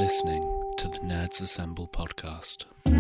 listening to the Nerds Assemble podcast.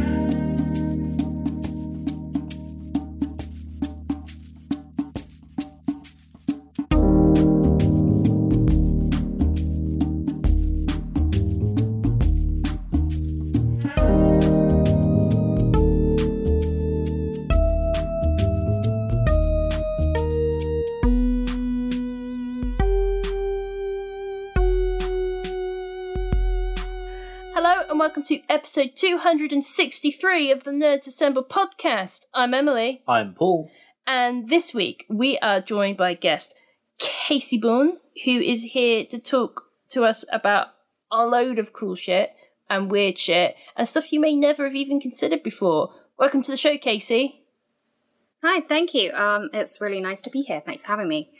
Welcome to episode 263 of the Nerds Assemble podcast. I'm Emily. I'm Paul. And this week we are joined by guest Casey Bourne, who is here to talk to us about a load of cool shit and weird shit and stuff you may never have even considered before. Welcome to the show, Casey. Hi, thank you. It's really nice to be here. Thanks for having me.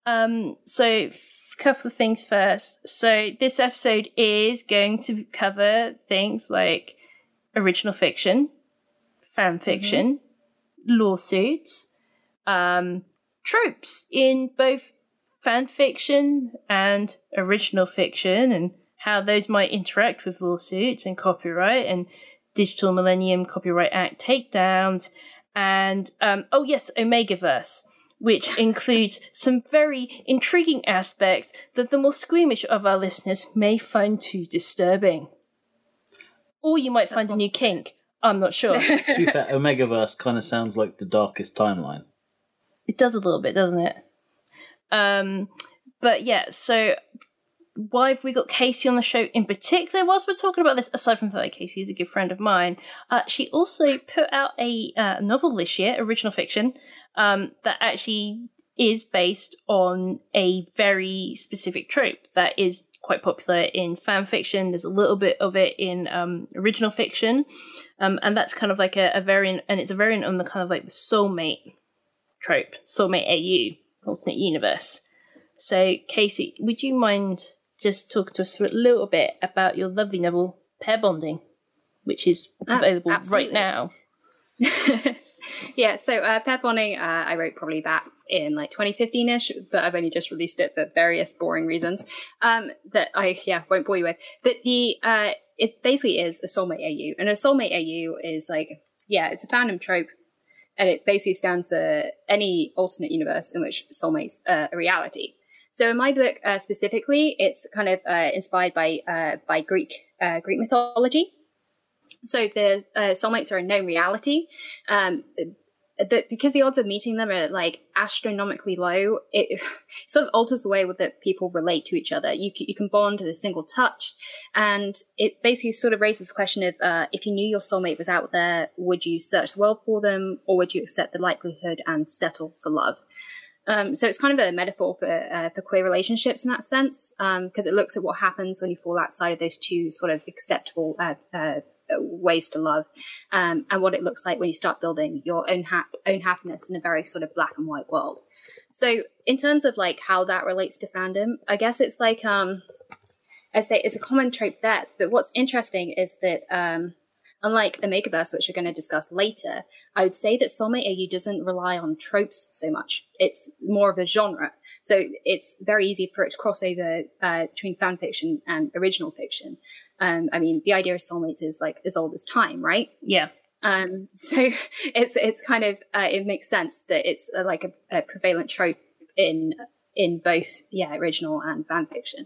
Couple of things first. So this episode is going to cover things like original fiction, fan fiction, lawsuits, tropes in both fan fiction and original fiction, and how those might interact with lawsuits and copyright and Digital Millennium Copyright Act takedowns, and Omegaverse, which includes some very intriguing aspects that the more squeamish of our listeners may find too disturbing. Or you might find a new kink. I'm not sure. To be fair, Omegaverse kind of sounds like the darkest timeline. It does a little bit, doesn't it? But yeah, so why have we got Casey on the show in particular? Whilst we're talking about this, aside from the fact that Casey is a good friend of mine, she also put out a novel this year, original fiction, that actually is based on a very specific trope that is quite popular in fan fiction. There's a little bit of it in original fiction, and that's kind of like a variant, and it's a variant on the kind of like the soulmate trope, soulmate AU, alternate universe. So, Casey, would you mind just talking to us for a little bit about your lovely novel, Pair Bonding, which is available right now? Yeah, so Pair Bonding, I wrote probably back in like 2015-ish, but I've only just released it for various boring reasons that I won't bore you with. But it basically is a soulmate AU, and a soulmate AU is like, it's a fandom trope, and it basically stands for any alternate universe in which soulmates are a reality. So in my book specifically, it's kind of inspired by Greek mythology. So the soulmates are a known reality, but because the odds of meeting them are like astronomically low, it sort of alters the way that people relate to each other. You can bond with a single touch, and it basically sort of raises the question of if you knew your soulmate was out there, would you search the world for them, or would you accept the likelihood and settle for love? So it's kind of a metaphor for queer relationships in that sense, because it looks at what happens when you fall outside of those two sort of acceptable ways to love, and what it looks like when you start building your own happiness in a very sort of black and white world. So in terms of like how that relates to fandom, I guess it's like, I say it's a common trope there, but what's interesting is that, unlike Omegaverse, which we're going to discuss later, I would say that Soulmate AU doesn't rely on tropes so much. It's more of a genre. So it's very easy for it to cross over between fan fiction and original fiction. I mean, the idea of soulmates is like as old as time, right? Yeah. So it's kind of, it makes sense that it's like a prevalent trope in both, original and fan fiction.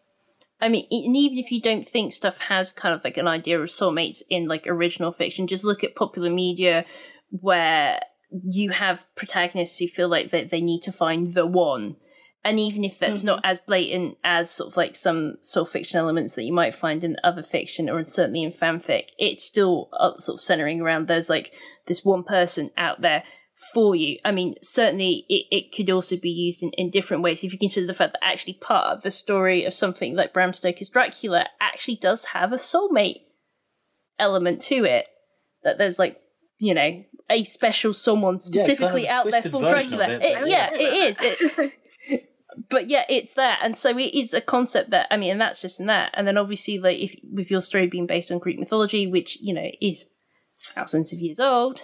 I mean, and even if you don't think stuff has kind of like an idea of soulmates in like original fiction, just look at popular media where you have protagonists who feel like that they need to find the one. And even if that's not as blatant as sort of like some soul fiction elements that you might find in other fiction or certainly in fanfic, it's still sort of centering around there's like this one person out there for you. I mean, certainly it could also be used in different ways. If you consider the fact that actually part of the story of something like Bram Stoker's Dracula actually does have a soulmate element to it, that there's like, you know, a special someone specifically out there for Dracula. It is. But yeah, it's that. And so it is a concept that, I mean, and that's just in that. And then obviously, like, if with your story being based on Greek mythology, which, you know, is thousands of years old,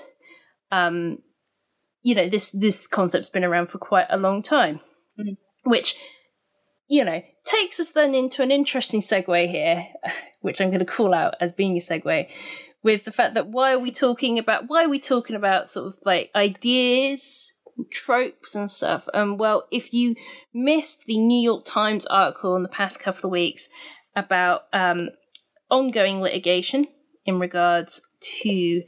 you know, this concept's been around for quite a long time, which, you know, takes us then into an interesting segue here, which I'm going to call out as being a segue, with the fact that why are we talking about sort of like ideas, tropes and stuff? Well, if you missed the New York Times article in the past couple of weeks about ongoing litigation in regards to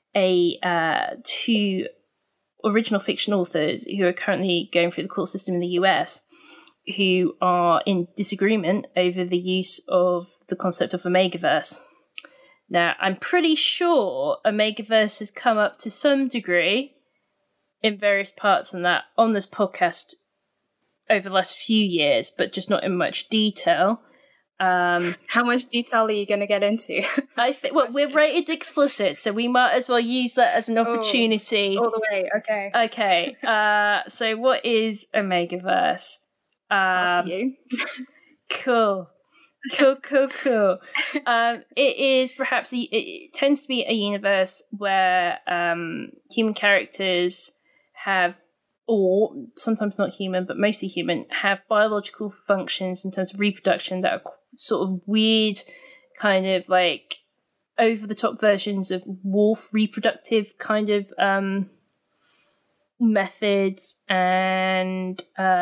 two original fiction authors who are currently going through the court system in the US, who are in disagreement over the use of the concept of Omegaverse. Now, I'm pretty sure Omegaverse has come up to some degree in various parts and that on this podcast over the last few years, but just not in much detail. How much detail are you going to get into? I think we're rated explicit, so we might as well use that as an opportunity. All the way, okay. Okay. So what is Omegaverse? After you. Cool. It is perhaps it tends to be a universe where human characters have, or sometimes not human, but mostly human, have biological functions in terms of reproduction that are sort of weird, kind of like over the top versions of wolf reproductive kind of methods and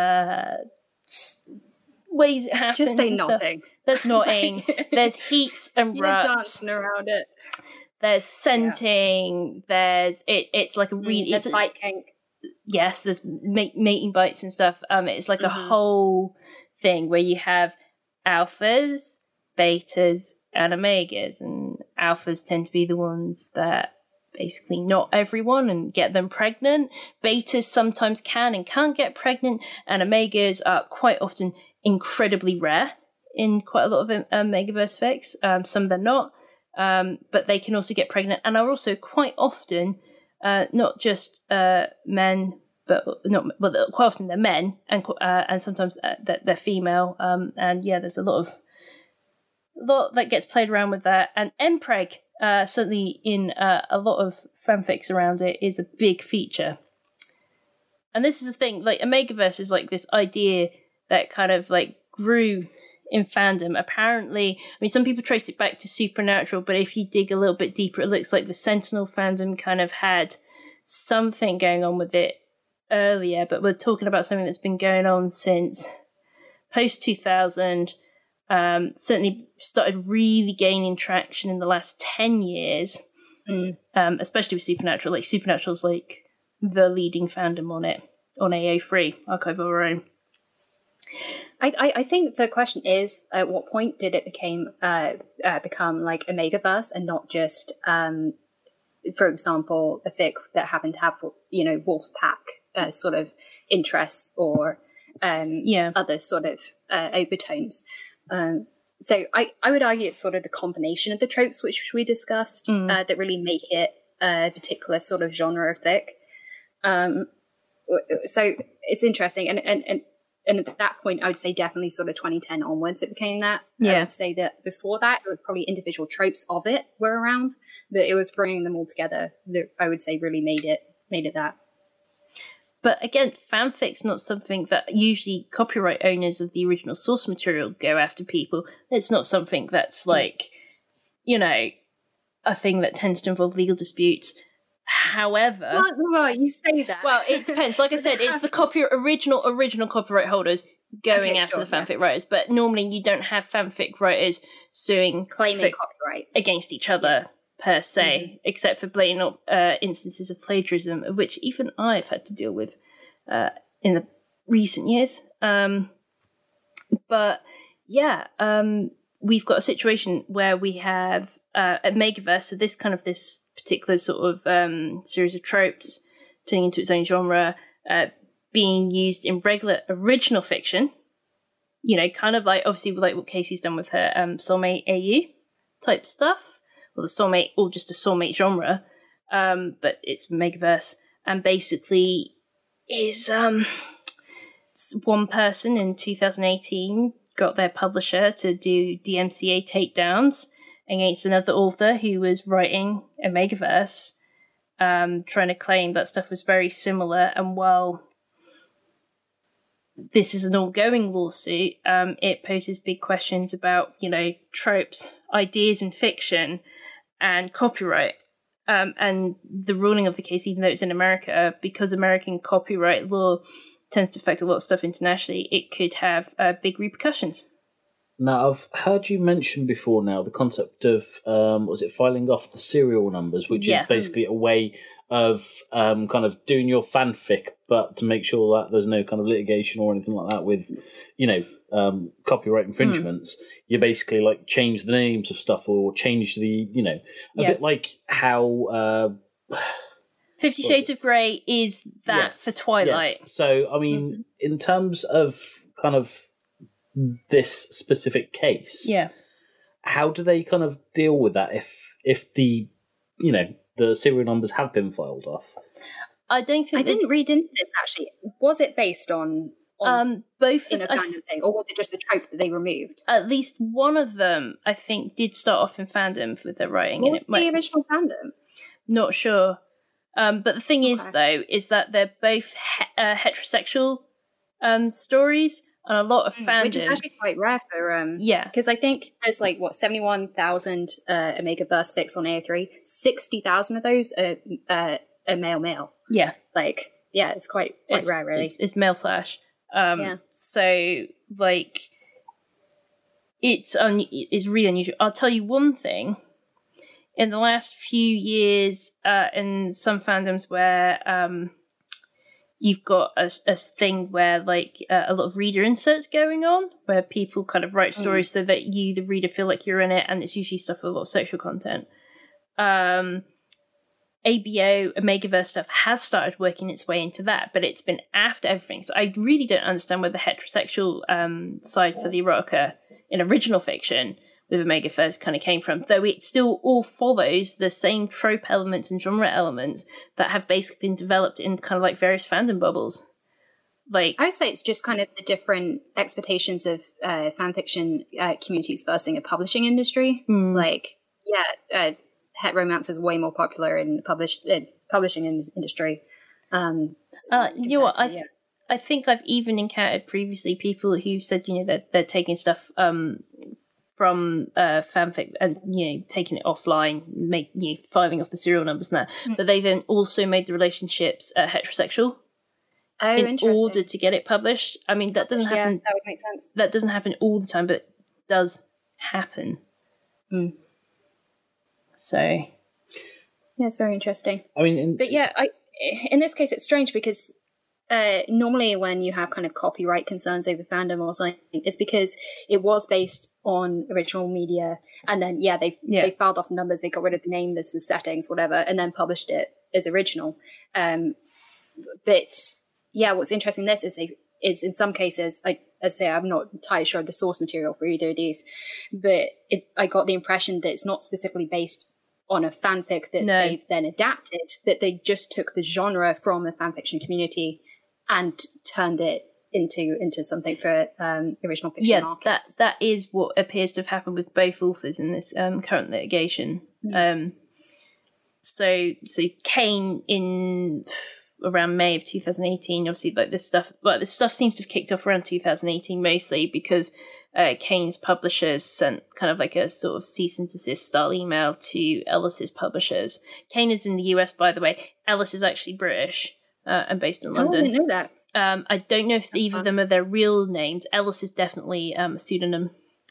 ways it happens. Just say nodding. There's nodding. There's heat and You're ruts. dancing around it. There's scenting. Yeah. There's it's like a really there's bite kink. Yes, there's mating bites and stuff. It's like a whole thing where you have alphas, betas, and omegas, and alphas tend to be the ones that basically not everyone and get them pregnant. Betas sometimes can and can't get pregnant, and omegas are quite often incredibly rare in quite a lot of Omegaverse fics. Some they're not, but they can also get pregnant and are also quite often not just men, but quite often they're men, and sometimes they're female. And yeah, there's a lot that gets played around with that. And mpreg, certainly in a lot of fanfics around it, is a big feature. And this is the thing, like Omegaverse is like this idea that kind of like grew in fandom. Apparently, I mean, some people trace it back to Supernatural, but if you dig a little bit deeper, it looks like the Sentinel fandom kind of had something going on with it earlier, but we're talking about something that's been going on since post 2000. Certainly started really gaining traction in the last 10 years, especially with Supernatural. Like Supernatural's like the leading fandom on it, on AO3, Archive of Our Own. I think the question is, at what point did it become like Omegaverse and not just, for example, a fic that happened to have, Wolfpack sort of interests or other sort of overtones. So I would argue it's sort of the combination of the tropes which we discussed that really make it a particular sort of genre of fic. So it's interesting, and at that point, I would say definitely sort of 2010 onwards it became that. Yeah. I would say that before that, it was probably individual tropes of it were around, but it was bringing them all together that I would say really made it that. But again, fanfic's not something that usually copyright owners of the original source material go after people. It's not something that's like, a thing that tends to involve legal disputes. However, well, you say that. Well, it depends. Like I said, it's the original copyright holders going after the fanfic writers. But normally, you don't have fanfic writers claiming copyright against each other per se, except for blatant instances of plagiarism, of which even I've had to deal with in the recent years. But yeah, we've got a situation where we have Omegaverse, so this particular sort of series of tropes turning into its own genre, being used in regular original fiction, kind of like obviously like what Casey's done with her Soulmate AU type stuff, or the Soulmate, or just a Soulmate genre, but it's Omegaverse, and basically is one person in 2018 got their publisher to do DMCA takedowns against another author who was writing Omegaverse, trying to claim that stuff was very similar. And while this is an ongoing lawsuit, it poses big questions about, tropes, ideas in fiction, and copyright. And the ruling of the case, even though it's in America, because American copyright law tends to affect a lot of stuff internationally, it could have big repercussions. Now, I've heard you mention before now the concept of, filing off the serial numbers, which is basically a way of kind of doing your fanfic, but to make sure that there's no kind of litigation or anything like that with, copyright infringements. You basically like change the names of stuff or change the, a bit like how 50 Shades of Grey is that for Twilight. Yes. So, I mean, in terms of kind of this specific case, how do they kind of deal with that if the, the serial numbers have been filed off? I don't think I didn't read into this, actually. Was it based on both in a fandom thing, or was it just the trope that they removed? At least one of them, I think, did start off in fandom with their writing. What was the original fandom? Not sure. But the thing is, though, is that they're both heterosexual stories, and a lot of fandom, which is actually quite rare for because I think there's 71,000 Omegaverse fics on AO3. 60,000 of those are male. Yeah, it's quite rare, really. It's male slash. So it's really unusual. I'll tell you one thing. In the last few years, in some fandoms where you've got a thing where a lot of reader inserts going on, where people kind of write stories so that you, the reader, feel like you're in it, and it's usually stuff with a lot of sexual content. ABO, Omegaverse stuff has started working its way into that, but it's been after everything. So I really don't understand where the heterosexual side for the erotica in original fiction with Omegaverse kind of came from, though it still all follows the same trope elements and genre elements that have basically been developed in kind of various fandom bubbles. I would say it's just kind of the different expectations of fanfiction communities versus a publishing industry. Het romance is way more popular in publishing industry. You know what? I think I've even encountered previously people who've said, that they're taking stuff from fanfic and taking it offline, filing off the serial numbers and that. But they've then also made the relationships heterosexual. Oh, in order to get it published. I mean, that doesn't happen. That would make sense. That doesn't happen all the time, but it does happen. So, yeah, it's very interesting. I mean, in this case, it's strange because normally when you have kind of copyright concerns over fandom or something, it's because it was based on original media, and then they filed off the numbers, they got rid of the name, the settings, whatever, and then published it as original. But what's interesting in this is in some cases, I'm not entirely sure of the source material for either of these, but I got the impression that it's not specifically based on a fanfic that they've then adapted, that they just took the genre from the fanfiction community and turned it into something for original fiction markets. That is what appears to have happened with both authors in this current litigation. So Kane in around May of 2018, obviously this stuff seems to have kicked off around 2018 mostly because Kane's publishers sent kind of a sort of cease and desist style email to Ellis's publishers. Kane is in the US, by the way. Ellis is actually British and based in London. I didn't know that. I don't know if either of them are their real names. Ellis is definitely a pseudonym.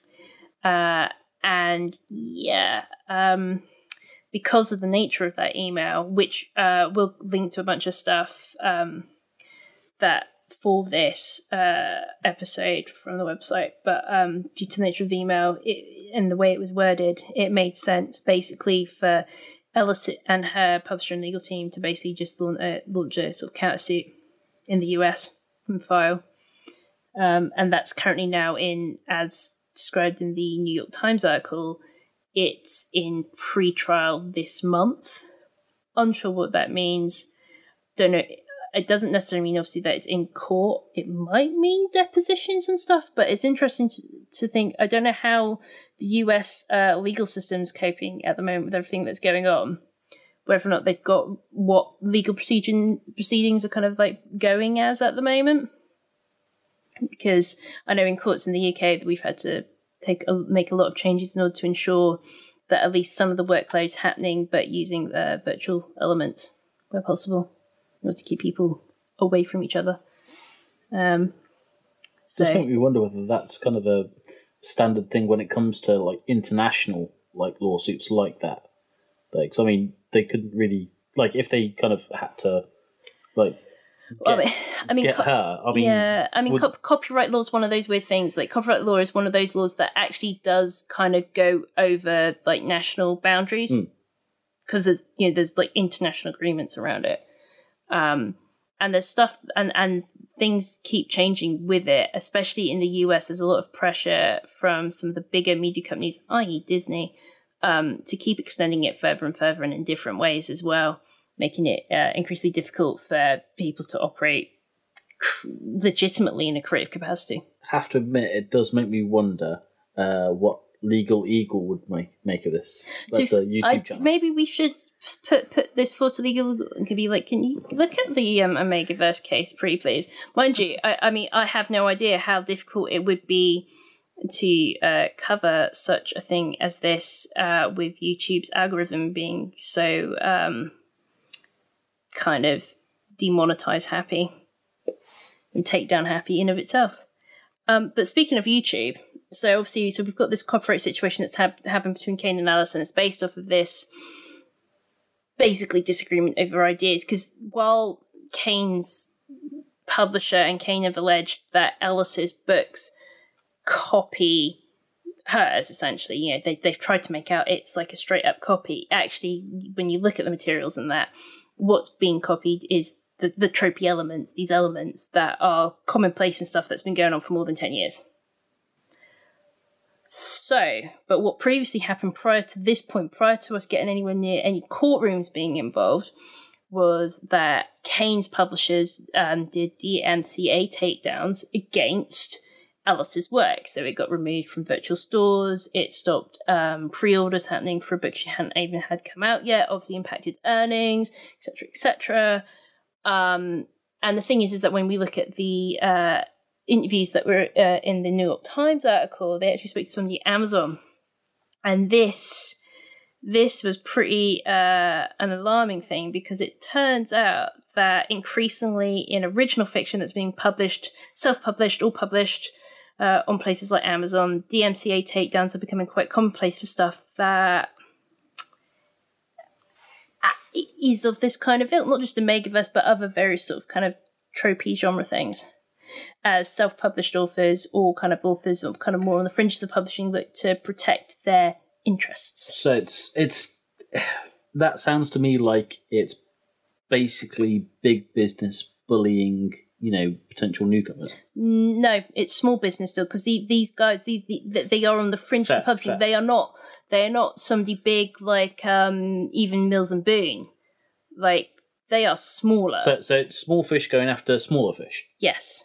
Because of the nature of that email, which we'll link to a bunch of stuff that for this episode from the website, but due to the nature of the email and the way it was worded, it made sense basically for Ellis and her publisher and legal team to basically just launch a sort of countersuit in the US and file. And that's currently now as described in the New York Times article, it's in pre-trial this month. Unsure what that means. Don't know. It doesn't necessarily mean, obviously, that it's in court. It might mean depositions and stuff, but it's interesting to think. I don't know how the US legal system's coping at the moment with everything that's going on. Whether or not they've got what legal proceedings are kind of going as at the moment. because I know in courts in the UK we've had to make a lot of changes in order to ensure that at least some of the workload's happening, but using virtual elements where possible, in order to keep people away from each other. Does make me wonder whether that's kind of a standard thing when it comes to like international like lawsuits like that. Like, I mean, they couldn't really like if they kind of had to like. Get her. Copyright law is one of those weird things. Like, copyright law is one of those laws that actually does kind of go over like national boundaries, because there's like international agreements around it, and there's stuff and things keep changing with it. Especially in the US, there's a lot of pressure from some of the bigger media companies, i.e. Disney, to keep extending it further and further and in different ways as well, making it increasingly difficult for people to operate legitimately in a creative capacity. I have to admit, it does make me wonder what Legal Eagle would make of this. That's a YouTube channel. Maybe we should put this forward to Legal Eagle and could be like, can you look at the Omegaverse case, pretty please? Mind you, I mean, I have no idea how difficult it would be to cover such a thing as this with YouTube's algorithm being so kind of demonetize happy and take down happy in of itself. But speaking of YouTube, so obviously, we've got this copyright situation that's happened between Kane and Alice, and it's based off of this basically disagreement over ideas. Because while Kane's publisher and Kane have alleged that Alice's books copy hers, essentially, they've tried to make out it's like a straight up copy. Actually, when you look at the materials and that, what's being copied is the tropey elements, these elements that are commonplace and stuff that's been going on for more than 10 years. So, but what previously happened prior to this point, prior to us getting anywhere near any courtrooms being involved, was that Kane's publishers did DMCA takedowns against Alice's work. So it got removed from virtual stores, it stopped pre-orders happening for a book she hadn't even had come out yet, obviously impacted earnings, etc., etc. And the thing is that when we look at the interviews that were in the New York Times article, they actually spoke to somebody at Amazon, and this was pretty an alarming thing, because it turns out that increasingly in original fiction that's being published, self-published or published on places like Amazon, DMCA takedowns are becoming quite commonplace for stuff that is of this kind of ilk, not just Omegaverse, but other various sort of kind of tropey genre things. As self-published authors or kind of authors or kind of more on the fringes of publishing look to protect their interests. So it's that sounds to me like it's basically big business bullying, potential newcomers. No, it's small business still, because these guys, they are on the fringes of publishing. Fair. They are not somebody big like even Mills and Boon. Like, they are smaller. So it's small fish going after smaller fish. Yes.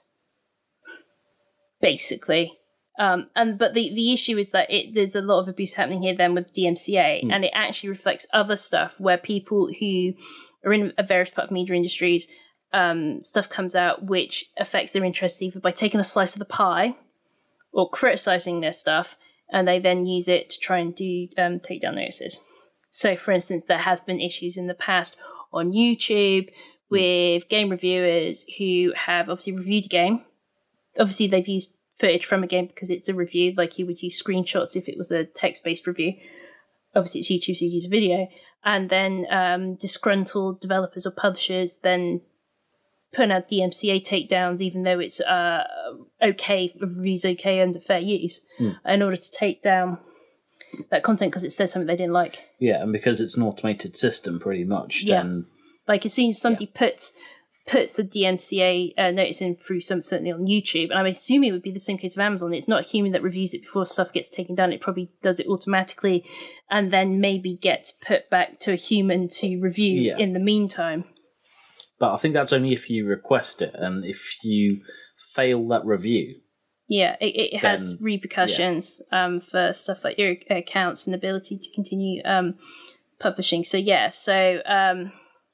Basically. But the issue is that there's a lot of abuse happening here then with DMCA, and it actually reflects other stuff where people who are in a various part of media industries, stuff comes out which affects their interests either by taking a slice of the pie or criticizing their stuff, and they then use it to try and do takedown notices. So, for instance, there has been issues in the past on YouTube with game reviewers who have obviously reviewed a game. Obviously, they've used footage from a game because it's a review, like you would use screenshots if it was a text-based review. Obviously, it's YouTube, so you use a video. And then disgruntled developers or publishers then putting out DMCA takedowns, even though it's okay, review's okay under fair use, in order to take down that content because it says something they didn't like. Yeah, and because it's an automated system, pretty much. Then like as soon as somebody puts a DMCA notice in through certainly on YouTube, and I'm assuming it would be the same case of Amazon. It's not a human that reviews it before stuff gets taken down. It probably does it automatically, and then maybe gets put back to a human to review in the meantime. But I think that's only if you request it, and if you fail that review. Yeah, it has repercussions for stuff like your accounts and ability to continue publishing. So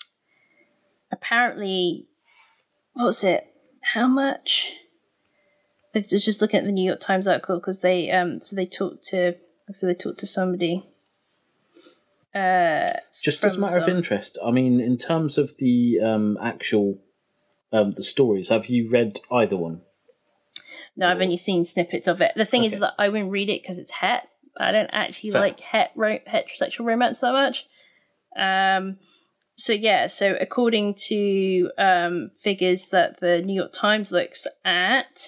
apparently, what was it? How much? It's just looking at the New York Times article because they talked to somebody. Just as a matter of interest, I mean, in terms of the actual the stories, have you read either one? No, I've only seen snippets of it. The thing is that I wouldn't read it because it's het. I don't actually like heterosexual romance that much. So according to figures that the New York Times looks at,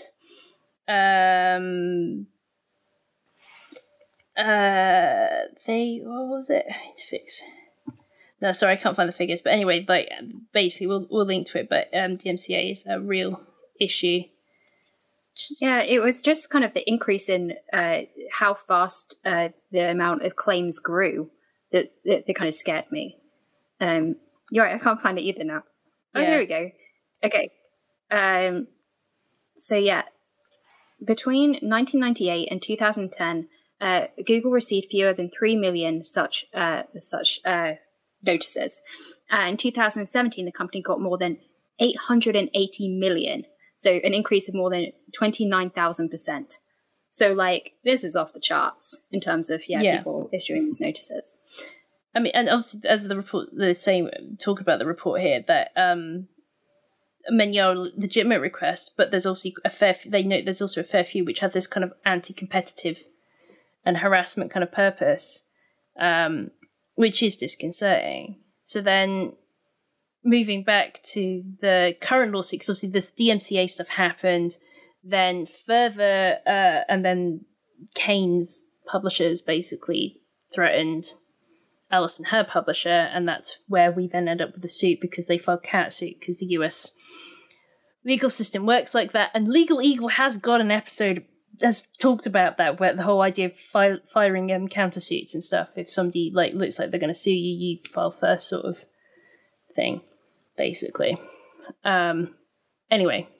what was it? I need to fix. No, sorry, I can't find the figures. But anyway, like basically, we'll link to it. But DMCA is a real issue. Yeah, it was just kind of the increase in how fast the amount of claims grew that kind of scared me. You're right, I can't find it either now. Oh, yeah. There we go. Okay. So yeah, between 1998 and 2010, Google received fewer than 3 million such notices. In 2017, the company got more than 880 million. So an increase of more than 29,000%. So like this is off the charts in terms of people issuing these notices. I mean, and obviously, as the report, talk about the report here that many are legitimate requests, but there's obviously they note there's also a fair few which have this kind of anti-competitive and harassment kind of purpose, which is disconcerting. So then, moving back to the current lawsuit, because obviously this DMCA stuff happened, then further, and then Kane's publishers basically threatened Alice and her publisher, and that's where we then end up with the suit because they filed catsuit because the US legal system works like that. And Legal Eagle has got an episode has talked about that, where the whole idea of firing countersuits and stuff. If somebody like looks like they're going to sue you, you file first, sort of thing, basically. Anyway,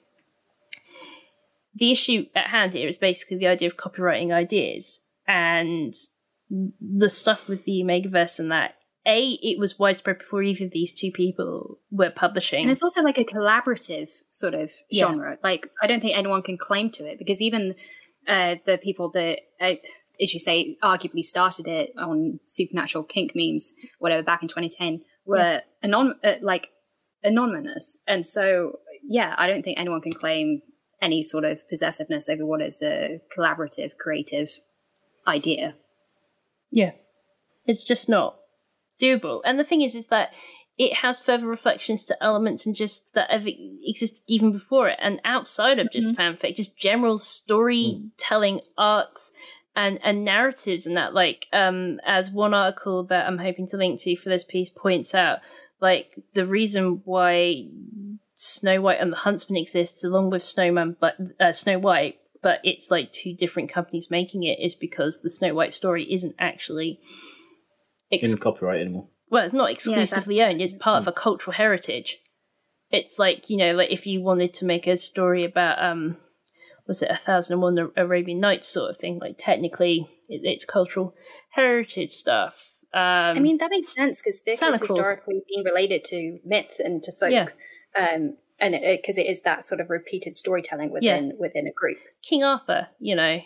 the issue at hand here is basically the idea of copywriting ideas and the stuff with the Omegaverse and that. It was widespread before either of these two people were publishing. And it's also like a collaborative sort of genre. Like, I don't think anyone can claim to it because even the people that, as you say, arguably started it on supernatural kink memes, whatever, back in 2010, were anonymous. And so, I don't think anyone can claim any sort of possessiveness over what is a collaborative, creative idea. Yeah. It's just not doable. And the thing is that it has further reflections to elements and just that have existed even before it and outside of just fanfic, just general storytelling arcs and narratives and that, like, as one article that I'm hoping to link to for this piece points out, like, the reason why Snow White and the Huntsman exists along with Snow White, but it's like two different companies making it, is because the Snow White story isn't actually in copyright anymore. Well, it's not exclusively owned. It's part of a cultural heritage. It's like, you know, like if you wanted to make a story about, was it 1001 Arabian Nights sort of thing? Like technically, it's cultural heritage stuff. I mean, that makes sense because fic has historically been related to myth and to folk. Yeah. And because it is that sort of repeated storytelling within a group. King Arthur, you know,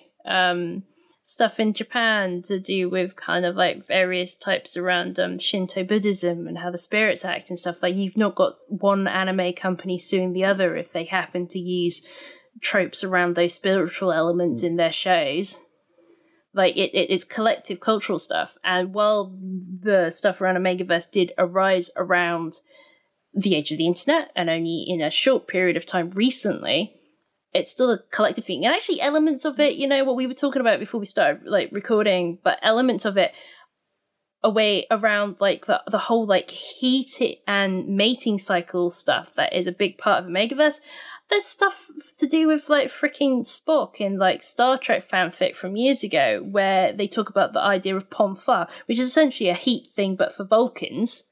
stuff in Japan to do with kind of like various types around Shinto Buddhism and how the spirits act and stuff. Like, you've not got one anime company suing the other if they happen to use tropes around those spiritual elements in their shows. Like, it is collective cultural stuff. And while the stuff around Omegaverse did arise around the age of the internet and only in a short period of time recently, it's still a collective thing. And actually elements of it, you know, what we were talking about before we started like recording, but elements of it away around like the whole like heat and mating cycle stuff that is a big part of Omegaverse. There's stuff to do with like freaking Spock in like Star Trek fanfic from years ago where they talk about the idea of Pomfa, which is essentially a heat thing but for Vulcans.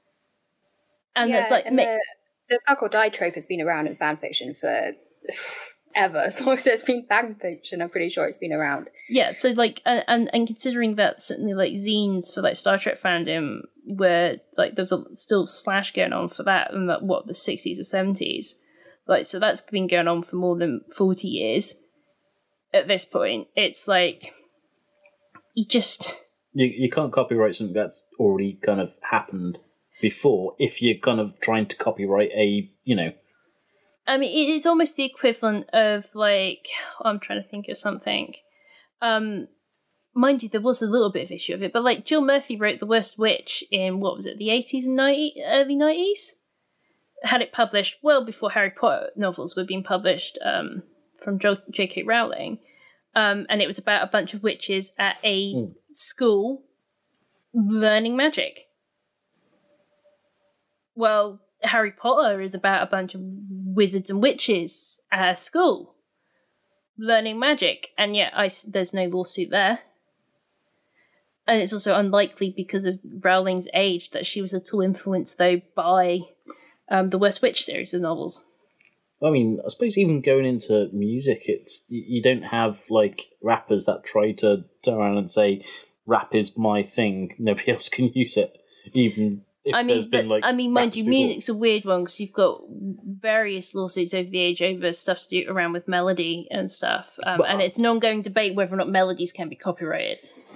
And there's like the fuck or die trope has been around in fanfiction for ever. As long as there's been fanfiction, I'm pretty sure it's been around. Yeah, so like, and considering that certainly like zines for like Star Trek fandom where like there's still slash going on for that in the 60s or 70s. Like, so that's been going on for more than 40 years. at this point. It's like you can't copyright something that's already kind of happened before if you're kind of trying to copyright a, I mean, it's almost the equivalent of like, I'm trying to think of something. Mind you, there was a little bit of issue of it, but like Jill Murphy wrote The Worst Witch in, what was it, the 80s and early 90s? Had it published well before Harry Potter novels were being published from J.K. Rowling. And it was about a bunch of witches at a school learning magic. Well, Harry Potter is about a bunch of wizards and witches at a school learning magic, and yet there's no lawsuit there. And it's also unlikely because of Rowling's age that she was at all influenced, though, by the Worst Witch series of novels. I mean, I suppose even going into music, it's you don't have like rappers that try to turn around and say, "Rap is my thing. Nobody else can use it." Even if mind you, music's a weird one because you've got various lawsuits over the age over stuff to do around with melody and stuff, and it's an ongoing debate whether or not melodies can be copyrighted.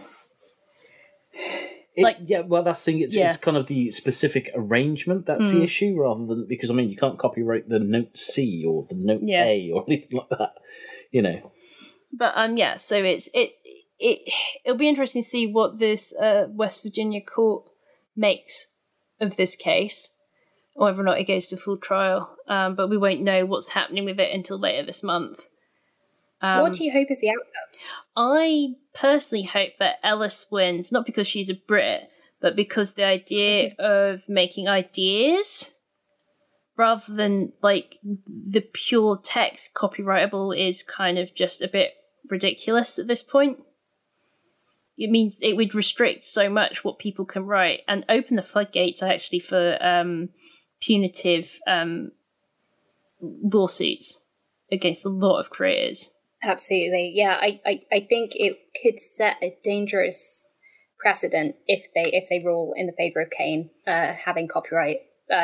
That's the thing. It's kind of the specific arrangement that's the issue, rather than because you can't copyright the note C or the note A or anything like that, But so it'll be interesting to see what this West Virginia court makes of this case, or whether or not it goes to full trial. But we won't know what's happening with it until later this month. What do you hope is the outcome? I personally hope that Ellis wins, not because she's a Brit, but because the idea of making ideas rather than like the pure text copyrightable is kind of just a bit ridiculous at this point. It means it would restrict so much what people can write and open the floodgates actually for punitive lawsuits against a lot of creators. Absolutely. Yeah, I think it could set a dangerous precedent if they rule in the favour of Kane having copyright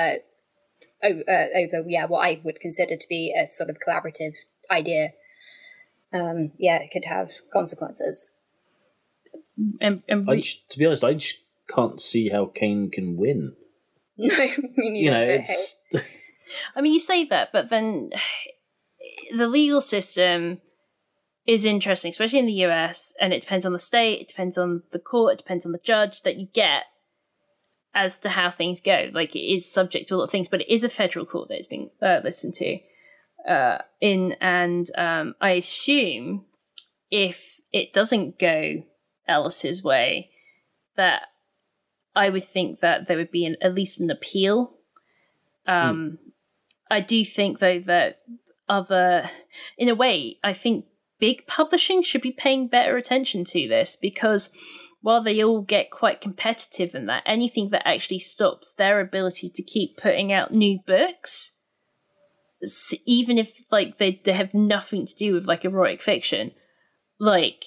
over what I would consider to be a sort of collaborative idea. It could have consequences. To be honest, I just can't see how Kane can win. No, it's. I mean, you say that, but then the legal system is interesting, especially in the US, and it depends on the state, it depends on the court, it depends on the judge that you get as to how things go. Like, it is subject to a lot of things, but it is a federal court that is being listened to I assume if it doesn't go Ellis's way, that I would think that there would be at least an appeal. I do think, though, that in a way, I think big publishing should be paying better attention to this, because while they all get quite competitive in that, anything that actually stops their ability to keep putting out new books, even if like they have nothing to do with like erotic fiction, like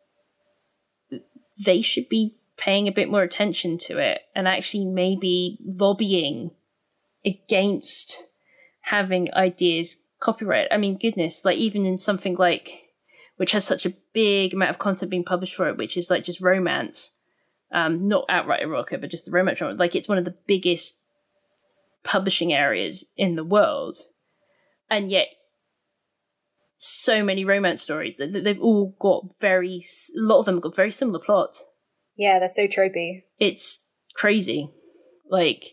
they should be paying a bit more attention to it and actually maybe lobbying against having ideas copyrighted. I mean, goodness, like even in something like, which has such a big amount of content being published for it, which is like just romance, not outright erotica, but just the romance genre. Like, it's one of the biggest publishing areas in the world, and yet so many romance stories that they've all got a lot of them have got very similar plots. Yeah, they're so tropey. It's crazy, like,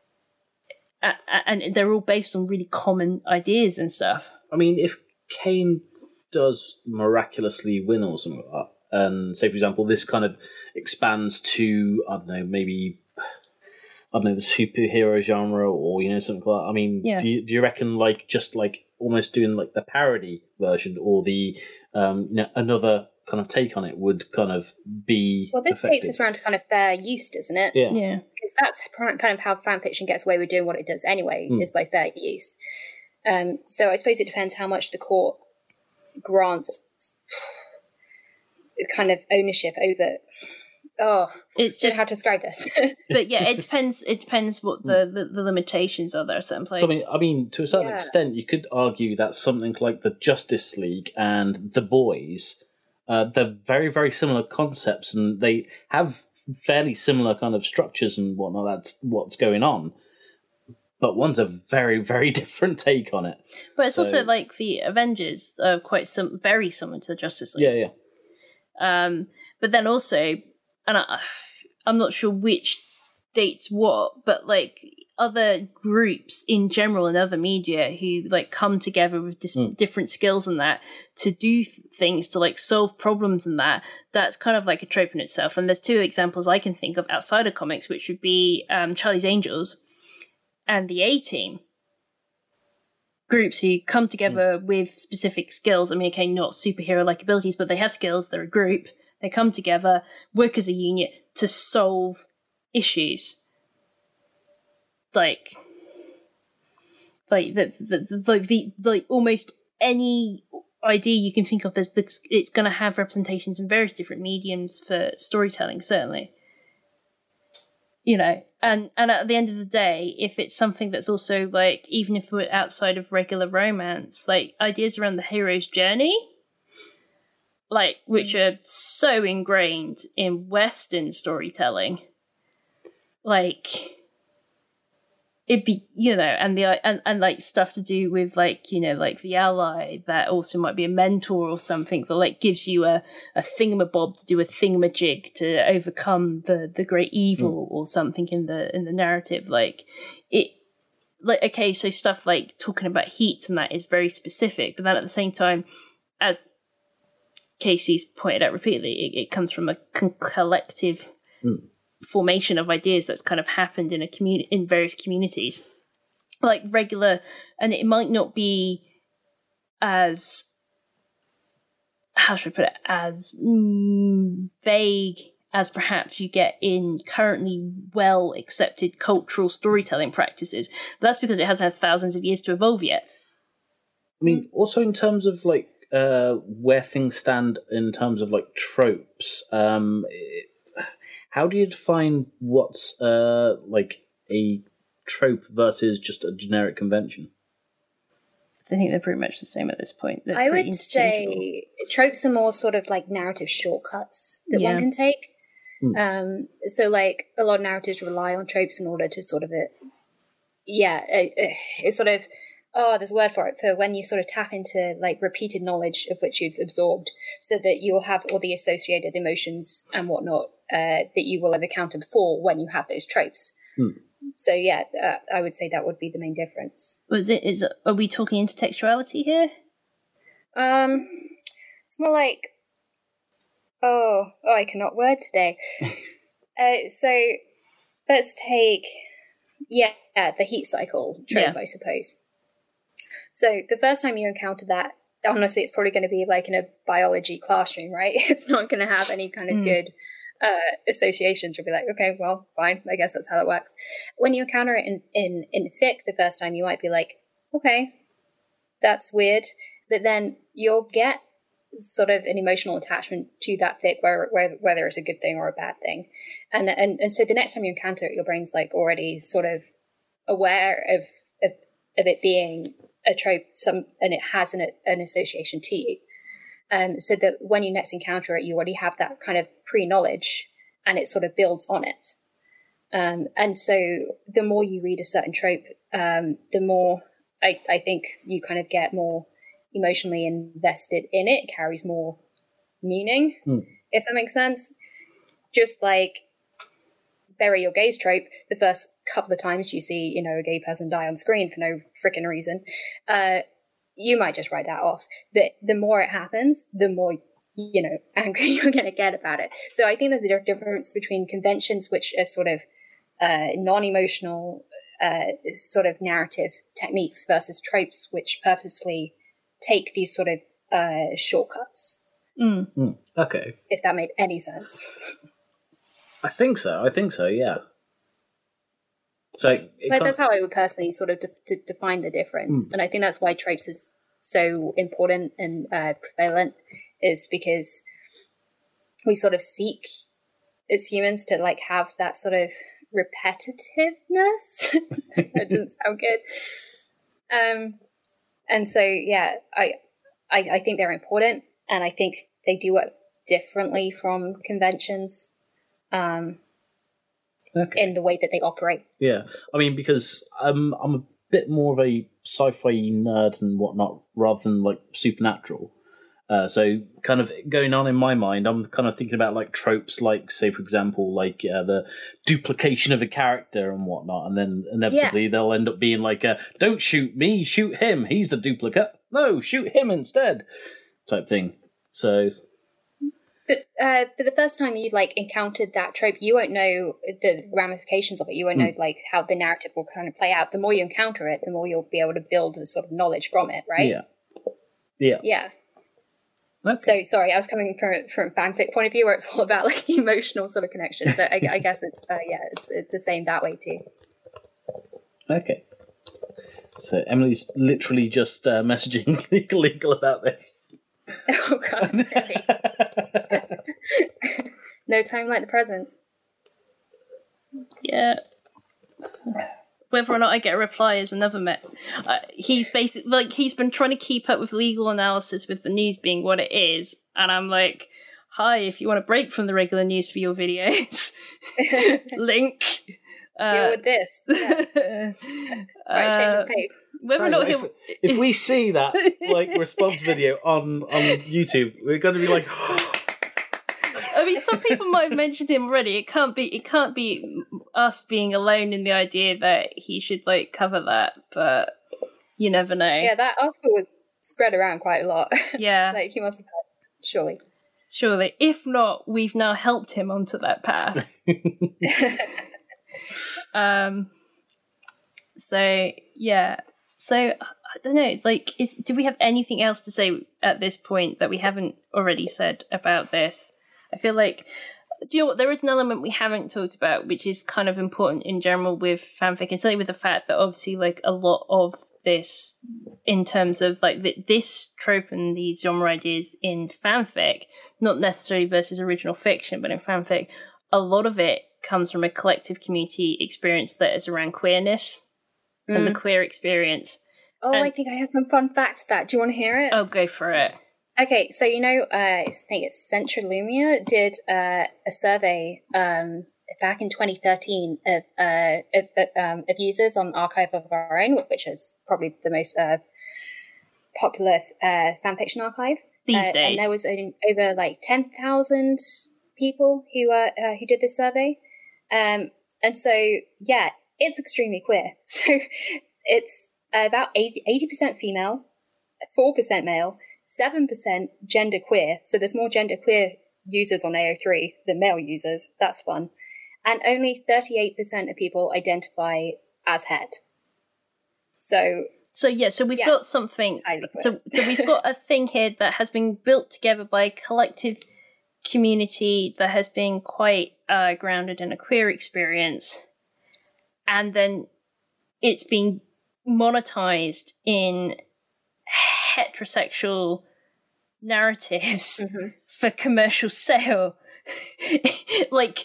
and they're all based on really common ideas and stuff. I mean, if Kane does miraculously win or something like that, and say, for example, this kind of expands to, I don't know, maybe, the superhero genre or, something like that. I mean, do you reckon, like, just, like, almost doing, like, the parody version or the, another kind of take on it would kind of be Well, this effective? takes us around to kind of fair use, doesn't it? Yeah. Because that's kind of how fan fiction gets away with doing what it does anyway, is by fair use. So I suppose it depends how much the court grants kind of ownership over it's just how to describe this. But yeah, it depends what the limitations are there at certain places. So I mean, to a certain extent, you could argue that something like the Justice League and The Boys, they're very, very similar concepts, and they have fairly similar kind of structures and whatnot. That's what's going on. But one's a very, very different take on it. But it's also like the Avengers are quite very similar to the Justice League. Yeah. But then also, and I'm not sure which dates what, but like other groups in general and other media who like come together with different skills and that to do things to like solve problems and that's kind of like a trope in itself. And there's two examples I can think of outside of comics, which would be Charlie's Angels and the A-Team. Groups who come together with specific skills. I mean, okay, not superhero-like abilities, but they have skills. They're a group. They come together, work as a unit to solve issues. Like almost any idea you can think of it's going to have representations in various different mediums for storytelling, certainly. You know, and at the end of the day, if it's something that's also like, even if we're outside of regular romance, like ideas around the hero's journey, like which are so ingrained in Western storytelling, like it'd be, you know, and like stuff to do with like, you know, like the ally that also might be a mentor or something that like gives you a thingamabob to do a thingamajig to overcome the great evil or something in the narrative. Like it, like, okay, so stuff like talking about heat and that is very specific, but then at the same time, as Casey's pointed out repeatedly, it comes from a collective formation of ideas that's kind of happened in in various communities, like regular, and it might not be as, how should I put it, as vague as perhaps you get in currently well accepted cultural storytelling practices, but that's because it hasn't had thousands of years to evolve yet. I mean, also in terms of like where things stand in terms of like tropes, how do you define what's like a trope versus just a generic convention? I think they're pretty much the same at this point. I would say tropes are more sort of like narrative shortcuts that one can take. So like a lot of narratives rely on tropes in order to sort of it's sort of, there's a word for it, for when you sort of tap into like repeated knowledge of which you've absorbed, so that you'll have all the associated emotions and whatnot that you will have accounted for when you have those tropes. So yeah, I would say that would be the main difference. Are we talking intertextuality here? It's more like, I cannot word today. So let's take, the heat cycle trope, I suppose. So the first time you encounter that, honestly, it's probably going to be like in a biology classroom, right? It's not going to have any kind of good associations. You'll be like, okay, well, fine. I guess that's how it works. When you encounter it in fic the first time, you might be like, okay, that's weird. But then you'll get sort of an emotional attachment to that fic, whether it's a good thing or a bad thing. And so the next time you encounter it, your brain's like already sort of aware of it being a trope, and it has an association to you. So that when you next encounter it, you already have that kind of pre-knowledge, and it sort of builds on it. And so the more you read a certain trope, the more I think you kind of get more emotionally invested in it. It carries more meaning, if that makes sense. Just like bury your gaze trope, the first couple of times you see, a gay person die on screen for no freaking reason, you might just write that off. But the more it happens, the more, angry you're going to get about it. So I think there's a difference between conventions, which are sort of non-emotional sort of narrative techniques, versus tropes, which purposely take these sort of shortcuts. Okay. If that made any sense. I think so, yeah. So that's how I would personally sort of define the difference. And I think that's why tropes is so important and prevalent, is because we sort of seek as humans to like have that sort of repetitiveness. That doesn't sound good. And so, yeah, I think they're important, and I think they do work differently from conventions in the way that they operate. Yeah, I mean, because I'm a bit more of a sci-fi nerd and whatnot, rather than like supernatural. So kind of going on in my mind, I'm kind of thinking about like tropes, like say for example, like the duplication of a character and whatnot, and then inevitably they'll end up being like, "Don't shoot me, shoot him. He's the duplicate. No, shoot him instead," type thing. So, but the first time you like encountered that trope, you won't know the ramifications of it. You won't know like how the narrative will kind of play out. The more you encounter it, the more you'll be able to build the sort of knowledge from it, right? Yeah. Okay. So sorry, I was coming from a fanfic point of view where it's all about like the emotional sort of connection, but I guess it's it's the same that way too. Okay. So Emily's literally just messaging legal about this. Oh god, really? No time like the present. Yeah. Whether or not I get a reply is another he's basically like, he's been trying to keep up with legal analysis with the news being what it is, and I'm like, hi, if you want to break from the regular news for your videos, link. Deal with this. Yeah. Right, change of pace. Whether or not if we see that like response video on YouTube, we're going to be like. I mean, some people might have mentioned him already. It can't be us being alone in the idea that he should like cover that, but you never know. Yeah, that article was spread around quite a lot. Yeah. Like he must have had, surely. If not, we've now helped him onto that path. So yeah. So I don't know, like, do we have anything else to say at this point that we haven't already said about this? I feel like, do you know what, there is an element we haven't talked about, which is kind of important in general with fanfic, and certainly with the fact that obviously like a lot of this, in terms of like this trope and these genre ideas in fanfic, not necessarily versus original fiction, but in fanfic, a lot of it comes from a collective community experience that is around queerness and the queer experience. Oh, and I think I have some fun facts for that. Do you want to hear it? Oh, go for it. Okay, so I think it's Centralumia did a survey back in 2013 of users on Archive of Our Own, which is probably the most popular fanfiction archive these days. And there was over like 10,000 people who did this survey, and so yeah, it's extremely queer. So it's about 80% female, 4% male, 7% genderqueer. So there's more genderqueer users on AO3 than male users. That's fun. And only 38% of people identify as het. So we've got something. So we've got a thing here that has been built together by a collective community that has been quite grounded in a queer experience, and then it's been monetized in heterosexual narratives for commercial sale. like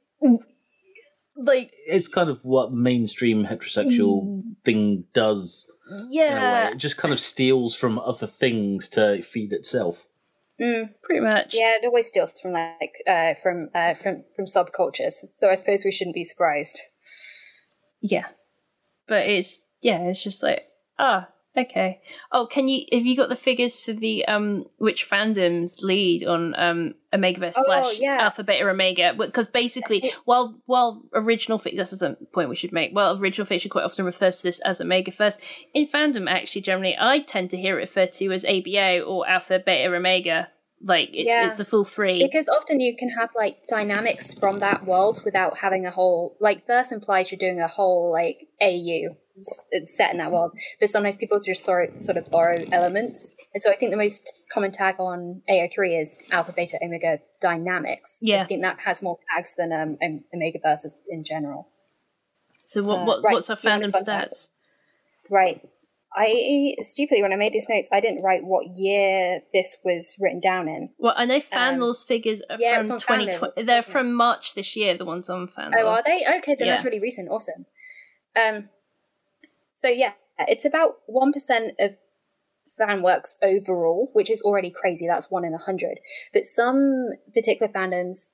it's kind of what the mainstream heterosexual thing does. Yeah, it just kind of steals from other things to feed itself. Pretty much. Yeah, it always steals from from subcultures. So I suppose we shouldn't be surprised. Yeah, but it's just like, okay. Oh, have you got the figures for the which fandoms lead on Omegaverse / Alpha Beta Omega? Because basically, while original fiction, this is a point we should make. Well, original fiction quite often refers to this as Omegaverse. In fandom, actually, generally, I tend to hear it referred to as ABO or Alpha Beta Omega. Like it's the full three. Because often you can have like dynamics from that world without having a whole, like verse implies you're doing a whole like AU set in that world, but sometimes people just sort of borrow elements, and so I think the most common tag on AO3 is Alpha Beta Omega dynamics. I think that has more tags than Omegaverse in general. So what's our fandom stats? Right. Stupidly, when I made these notes, I didn't write what year this was written down in. Well, I know FanLaw's figures are from 2020. They're from March this year, the ones on FanLaw. Oh, are they? Okay, then that's really recent. Awesome. So yeah, it's about 1% of fan works overall, which is already crazy. That's 1 in 100. But some particular fandoms,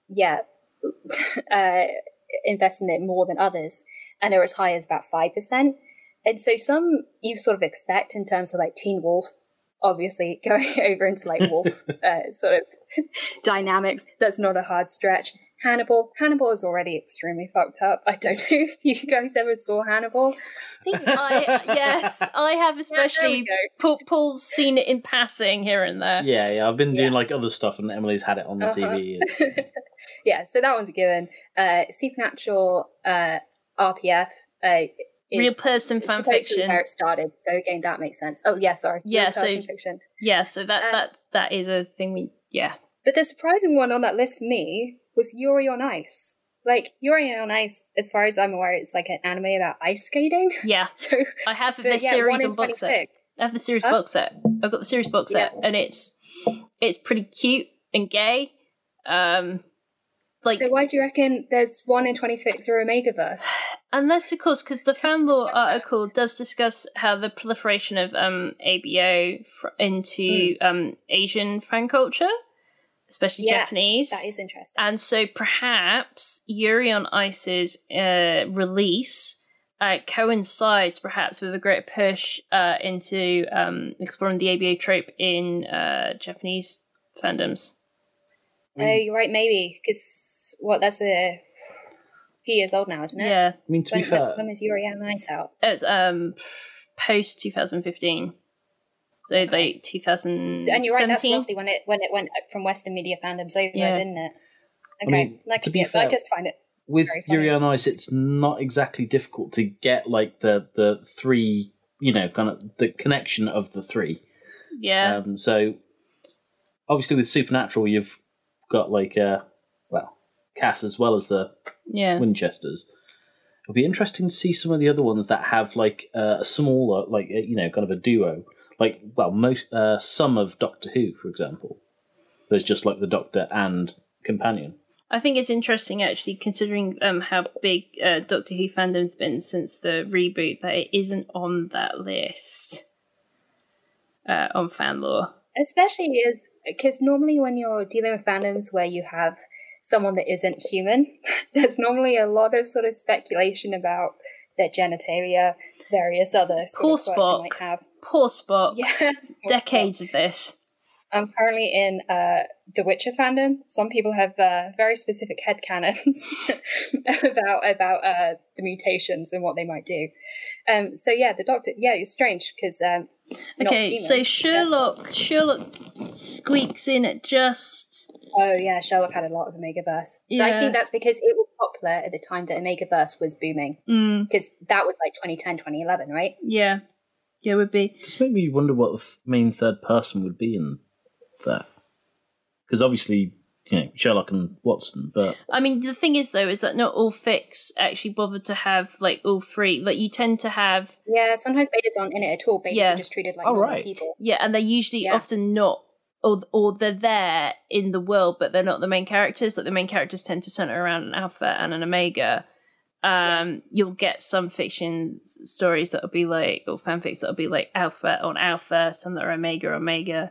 invest in it more than others, and they're as high as about 5%. And so some you sort of expect in terms of like Teen Wolf, obviously going over into like wolf sort of dynamics. That's not a hard stretch. Hannibal is already extremely fucked up. I don't know if you guys ever saw Hannibal. Yes, I have, especially. Paul's seen it in passing here and there. Yeah, I've been doing like other stuff, and Emily's had it on the TV. Yeah, so that one's a given. Supernatural RPF. Real person fan fiction, where it started. So again, that makes sense. Oh yeah, sorry. Yeah, fiction. Yeah, so that is a thing. But the surprising one on that list for me was Yuri on Ice. Like Yuri on Ice, as far as I'm aware, it's like an anime about ice skating. Yeah. So I have the series on box set. I have the series box set. I've got the series box set, and it's pretty cute and gay. So why do you reckon there's 1 in 26 or Omegaverse? Unless, of course, because the FanLaw article does discuss how the proliferation of ABO into Asian fan culture, especially Japanese. That is interesting. And so perhaps Yuri on Ice's release coincides perhaps with a great push into exploring the ABO trope in Japanese fandoms. Oh, you're right, maybe, because that's a few years old now, isn't it? Yeah. I mean, to be fair, when was Yuri on Ice out? It's post 2015, so like 2017. And you're right, that's roughly when it went from Western media fandoms over, didn't it? Okay, I mean, to be fair, I just find it with Yuri on Ice, it's not exactly difficult to get like the three, kind of the connection of the three. Yeah. So obviously with Supernatural, you've got like Cass as well as the Winchesters. It'll be interesting to see some of the other ones that have like a smaller, like kind of a duo. Like some of Doctor Who, for example. There's just like the Doctor and companion. I think it's interesting actually, considering how big Doctor Who fandom's been since the reboot, that it isn't on that list on FanLaw. Especially because normally when you're dealing with fandoms where you have someone that isn't human, there's normally a lot of sort of speculation about their genitalia, various other sort of quirks they might have. Poor Spock. Yeah. Decades of this. I'm currently in The Witcher fandom. Some people have very specific headcanons about the mutations and what they might do. So yeah, the Doctor. Yeah, it's strange because. Okay, so Sherlock squeaks in at just. Oh yeah, Sherlock had a lot of Omegaverse. Yeah. But I think that's because it was popular at the time that Omegaverse was booming. Because that was like 2010, 2011, right? Yeah, it would be. Just made me wonder what the main third person would be in that. Because obviously, Sherlock and Watson, but... I mean, the thing is, though, is that not all fics actually bother to have, like, all three. Like, you tend to have... Yeah, sometimes betas aren't in it at all. Betas are just treated like normal people. Yeah, and they're usually often not... Or they're there in the world, but they're not the main characters. Like, the main characters tend to center around an alpha and an omega. You'll get some fiction stories that'll be like... Or fanfics that'll be, like, alpha on alpha. Some that are omega.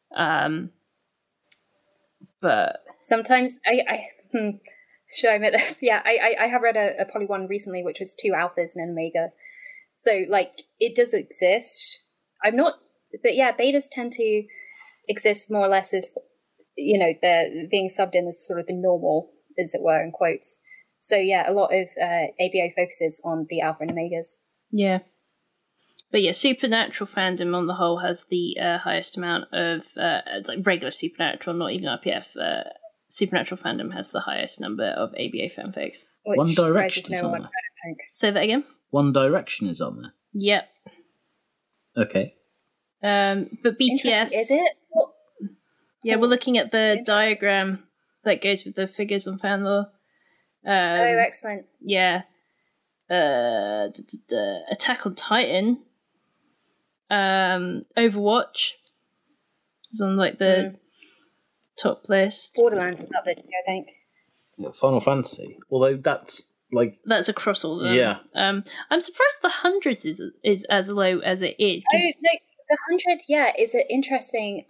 But sometimes should I admit this? Yeah, I have read a poly one recently, which was 2 alphas and an omega. So like it does exist. But yeah, betas tend to exist more or less as they're being subbed in as sort of the normal, as it were, in quotes. So yeah, a lot of ABO focuses on the alpha and omegas. Yeah. But yeah, Supernatural fandom on the whole has the highest amount of like regular Supernatural, not even RPF. Supernatural fandom has the highest number of ABA fanfics. One Direction is on there. Say that again. One Direction is on there. Yep. Okay. But BTS is it? Yeah, we're looking at the diagram that goes with the figures on FanLaw. Oh, excellent. Yeah. Attack on Titan. Overwatch is on like the top list. Borderlands is up there, I think. Yeah, Final Fantasy, although that's like that's across all of them. Yeah. I'm surprised the hundreds is as low as it is. Oh no, the 100, is an interesting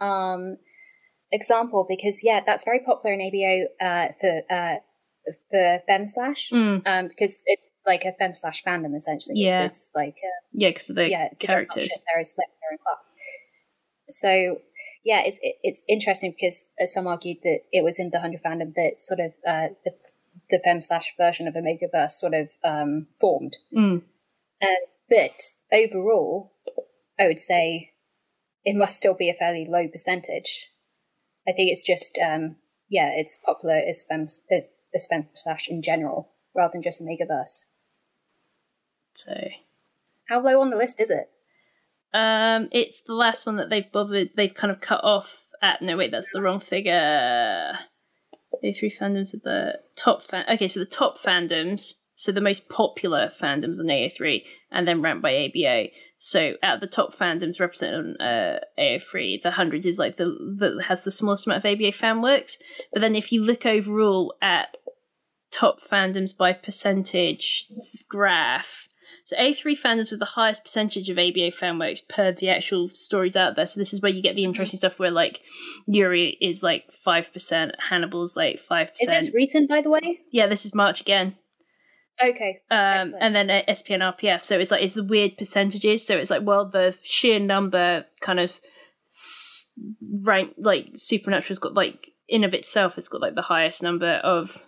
example because that's very popular in ABO for Femslash because it's like a Femslash fandom essentially. Yeah, it's like because of the characters. There is Spectre and Clark. So it's interesting because some argued that it was in the 100 fandom that sort of the Femslash version of Omegaverse sort of formed. But overall, I would say it must still be a fairly low percentage. I think it's just it's popular as Femslash in general rather than just Omegaverse. So, how low on the list is it? It's the last one that they've kind of cut off at. No, wait, that's the wrong figure. A3 fandoms are the top okay, so the top fandoms, so the most popular fandoms on AO3, and then ranked by ABA. So out of the top fandoms represented on AO3, the 100 is like that has the smallest amount of ABA fan works. But then if you look overall at top fandoms by percentage graph, so A3 fandoms with the highest percentage of ABA fanworks per the actual stories out there. So this is where you get the interesting stuff where like Yuri is like 5%, Hannibal's like 5%. Is this recent, by the way? Yeah, this is March again. Okay. And then SPN RPF. So it's like it's the weird percentages. So it's like, well, the sheer number kind of rank, like Supernatural's got like in of itself, it's got like the highest number of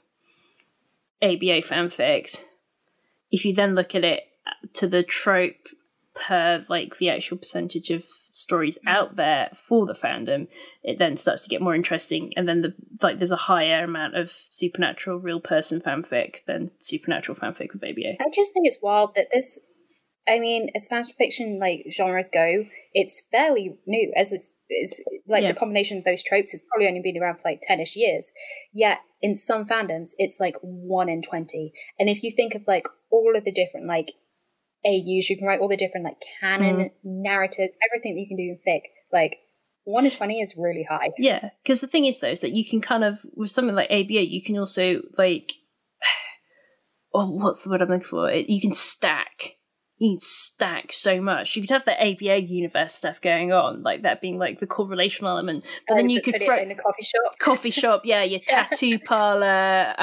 ABA fanfics. If you then look at it to the trope per like the actual percentage of stories out there for the fandom, it then starts to get more interesting. And then there's a higher amount of Supernatural real person fanfic than Supernatural fanfic with ABA. I just think it's wild that this, I mean, as fan fiction like genres go, it's fairly new. As it's like the combination of those tropes has probably only been around for like 10-ish years. Yet in some fandoms, it's like 1 in 20. And if you think of like all of the different like AUs, you can write all the different like canon narratives, everything that you can do in fic, like 1 in 20 is really high. Yeah, because the thing is though, is that you can kind of, with something like ABA, you can also like, what's the word I'm looking for? You can stack so much. You could have the ABA universe stuff going on, like that being like the core relational element, but then you could put it in a coffee shop. Your tattoo parlor,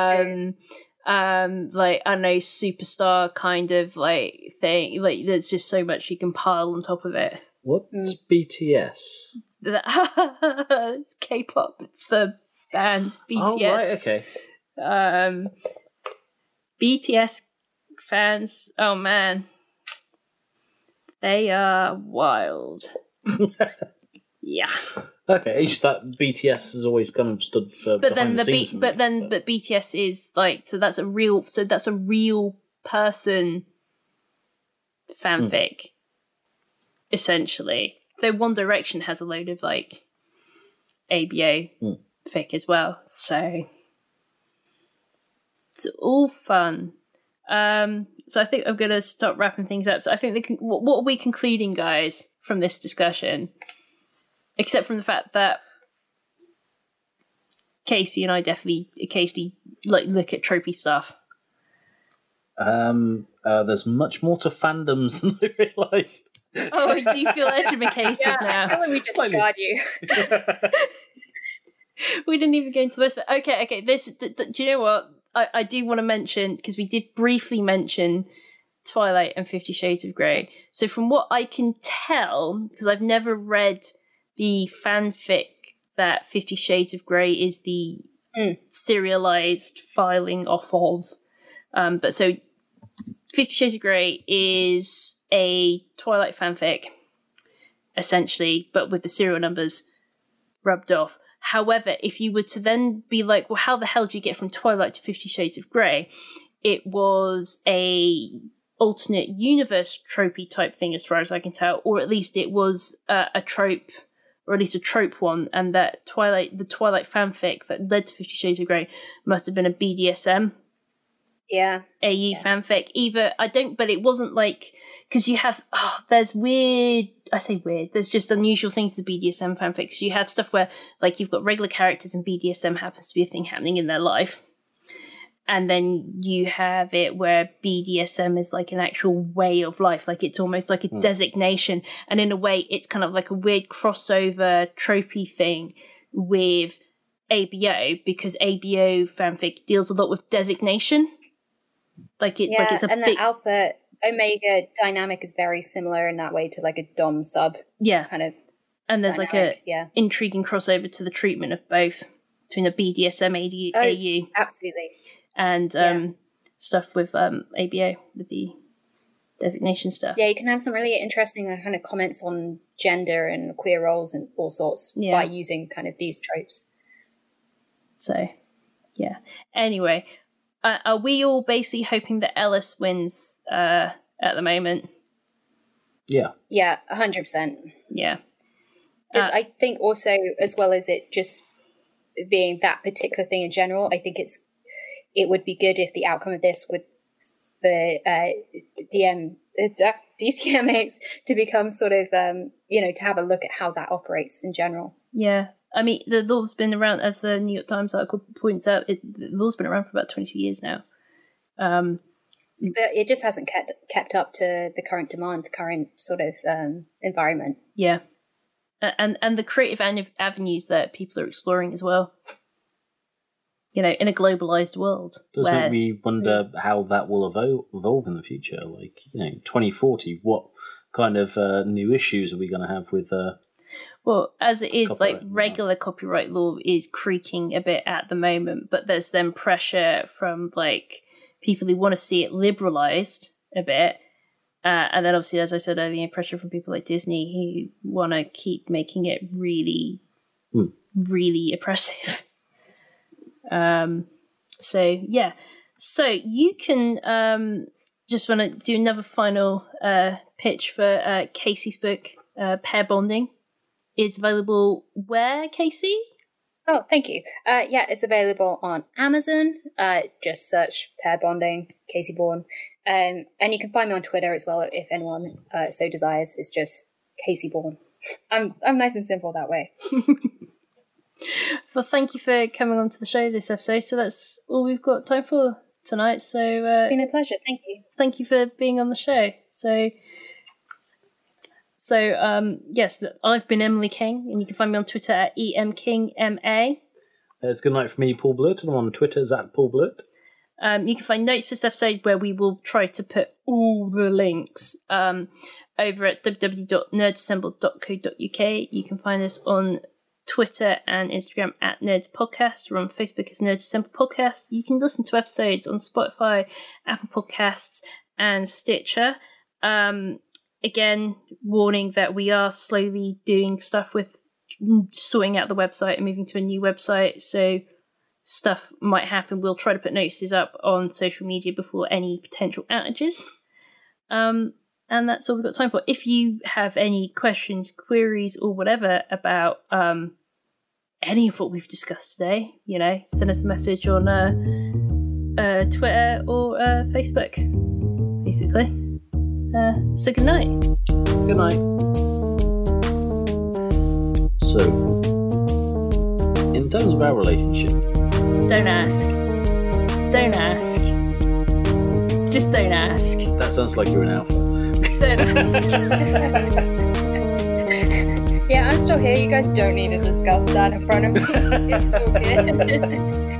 like I don't know, superstar kind of like thing. Like there's just so much you can pile on top of it. What's BTS? It's K-pop. It's the band BTS. Oh right, okay. BTS fans. Oh man, they are wild. Yeah. Okay, it's just that BTS has always kind of stood for. But BTS is like, so that's a real person fanfic, essentially. Though One Direction has a load of like ABA fic as well, so it's all fun. So I think I'm gonna start wrapping things up. So I think what are we concluding, guys, from this discussion? Except from the fact that Casey and I definitely occasionally like look at tropey stuff. There's much more to fandoms than I realised. Oh, do you feel educated now? I feel like we just scarred you. We didn't even go into this. Okay. Do you know what? I do want to mention, because we did briefly mention Twilight and 50 Shades of Grey. So from what I can tell, because I've never read the fanfic that 50 Shades of Grey is the serialized filing off of. But so 50 Shades of Grey is a Twilight fanfic, essentially, but with the serial numbers rubbed off. However, if you were to then be like, well, how the hell do you get from Twilight to 50 Shades of Grey? It was a alternate universe tropey type thing, as far as I can tell, or at least it was a trope, or at least a trope one, and that the Twilight fanfic that led to 50 Shades of Grey must have been a BDSM AU fanfic. Either but it wasn't like, because you have there's just unusual things to BDSM fanfics. You have stuff where like you've got regular characters and BDSM happens to be a thing happening in their life, and then you have it where BDSM is like an actual way of life, like it's almost like a designation, and in a way it's kind of like a weird crossover tropey thing with ABO, because ABO fanfic deals a lot with designation. Like it's a and the alpha omega dynamic is very similar in that way to like a dom sub kind of, and there's dynamic, like a intriguing crossover to the treatment of both between the BDSM AU absolutely, and stuff with ABO with the designation stuff. Yeah, you can have some really interesting kind of comments on gender and queer roles and all sorts by using kind of these tropes. So anyway, are we all basically hoping that Ellis wins at the moment? Yeah, 100%. Yeah, I think also, as well as it just being that particular thing in general, I think it would be good if the outcome of this would for DCMX to become sort of to have a look at how that operates in general. Yeah. I mean, the law's been around, as the New York Times article points out, the law's been around for about 22 years now. But it just hasn't kept up to the current demand, the current sort of environment. Yeah. And the creative avenues that people are exploring as well. In a globalized world. Does make me wonder how that will evolve in the future. Like, 2040, what kind of new issues are we going to have with... Well, as it is, like regular copyright law is creaking a bit at the moment, but there's then pressure from like people who want to see it liberalized a bit, and then obviously, as I said earlier, pressure from people like Disney who want to keep making it really, really oppressive. So you can just want to do another final pitch for Casey's book, Pair Bonding. Is available where, Casey? Oh, thank you. It's available on Amazon. Just search Pair Bonding, Casey Bourne. And you can find me on Twitter as well if anyone so desires. It's just Casey Bourne. I'm nice and simple that way. Well, thank you for coming on to the show this episode. So that's all we've got time for tonight. So it's been a pleasure. Thank you. Thank you for being on the show. So, yes, I've been Emily King, and you can find me on Twitter at EMKingMA. It's good night for me, Paul Blurt, and I'm on Twitter at Paul Blurt. You can find notes for this episode where we will try to put all the links over at www.nerdsassemble.co.uk. You can find us on Twitter and Instagram at Nerds Podcast. We're on Facebook as Nerds Assemble Podcast. You can listen to episodes on Spotify, Apple Podcasts, and Stitcher. Again, warning that we are slowly doing stuff with sorting out the website and moving to a new website, so stuff might happen. We'll try to put notices up on social media before any potential outages. And that's all we've got time for. If you have any questions, queries, or whatever about any of what we've discussed today, send us a message on Twitter or Facebook, basically. So good night. Good night. So, in terms of our relationship... Don't ask. Just don't ask. That sounds like you're an alpha. Don't ask. Yeah, I'm still here. You guys don't need to discuss that in front of me. It's all good.